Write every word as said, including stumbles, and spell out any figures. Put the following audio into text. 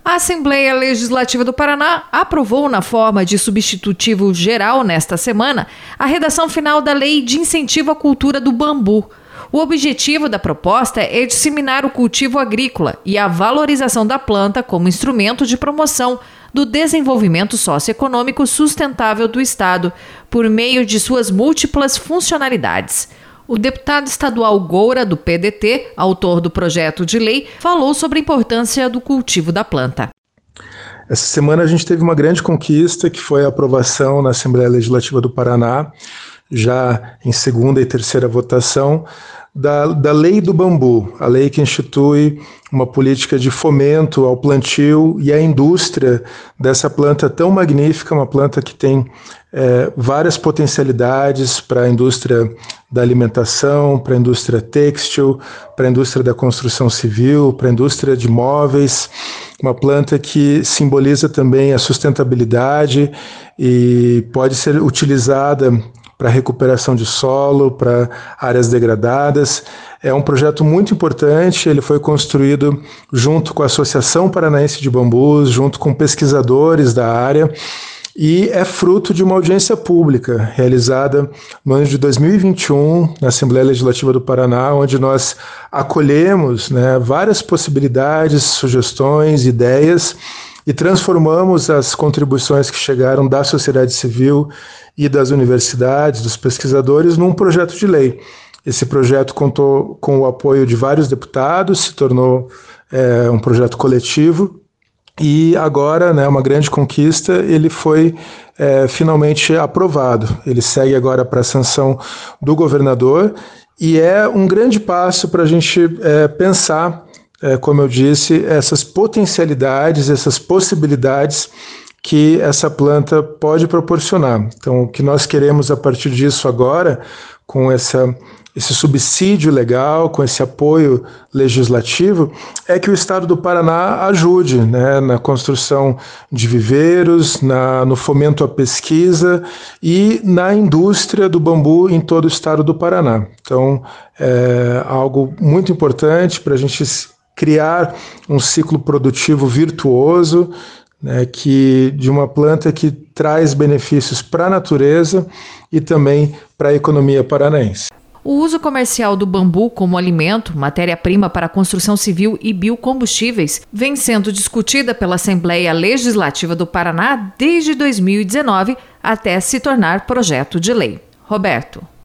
A Assembleia Legislativa do Paraná aprovou na forma de substitutivo geral nesta semana a redação final da Lei de Incentivo à Cultura do Bambu. O objetivo da proposta é disseminar o cultivo agrícola e a valorização da planta como instrumento de promoção do desenvolvimento socioeconômico sustentável do Estado, por meio de suas múltiplas funcionalidades. O deputado estadual Goura, do P D T, autor do projeto de lei, falou sobre a importância do cultivo da planta. Essa semana a gente teve uma grande conquista, que foi a aprovação na Assembleia Legislativa do Paraná, já em segunda e terceira votação, da, da Lei do Bambu, a lei que institui uma política de fomento ao plantio e à indústria dessa planta tão magnífica, uma planta que tem é, várias potencialidades para a indústria da alimentação, para a indústria têxtil, para a indústria da construção civil, para a indústria de móveis, uma planta que simboliza também a sustentabilidade e pode ser utilizada para recuperação de solo, para áreas degradadas. É um projeto muito importante, ele foi construído junto com a Associação Paranaense de Bambus, junto com pesquisadores da área, e é fruto de uma audiência pública realizada no ano de dois mil e vinte e um, na Assembleia Legislativa do Paraná, onde nós acolhemos, né, várias possibilidades, sugestões, ideias, e transformamos as contribuições que chegaram da sociedade civil e das universidades, dos pesquisadores, num projeto de lei. Esse projeto contou com o apoio de vários deputados, se tornou é, um projeto coletivo, e agora, né, uma grande conquista, ele foi é, finalmente aprovado. Ele segue agora para a sanção do governador, e é um grande passo para a gente é, pensar, é, como eu disse, essas potencialidades, essas possibilidades que essa planta pode proporcionar. Então, o que nós queremos a partir disso agora, com essa, esse subsídio legal, com esse apoio legislativo, é que o Estado do Paraná ajude, né, na construção de viveiros, na, no fomento à pesquisa e na indústria do bambu em todo o Estado do Paraná. Então, é algo muito importante para a gente criar um ciclo produtivo virtuoso, né, que, de uma planta que traz benefícios para a natureza e também para a economia paranaense. O uso comercial do bambu como alimento, matéria-prima para a construção civil e biocombustíveis vem sendo discutida pela Assembleia Legislativa do Paraná desde dois mil e dezenove até se tornar projeto de lei. Roberto.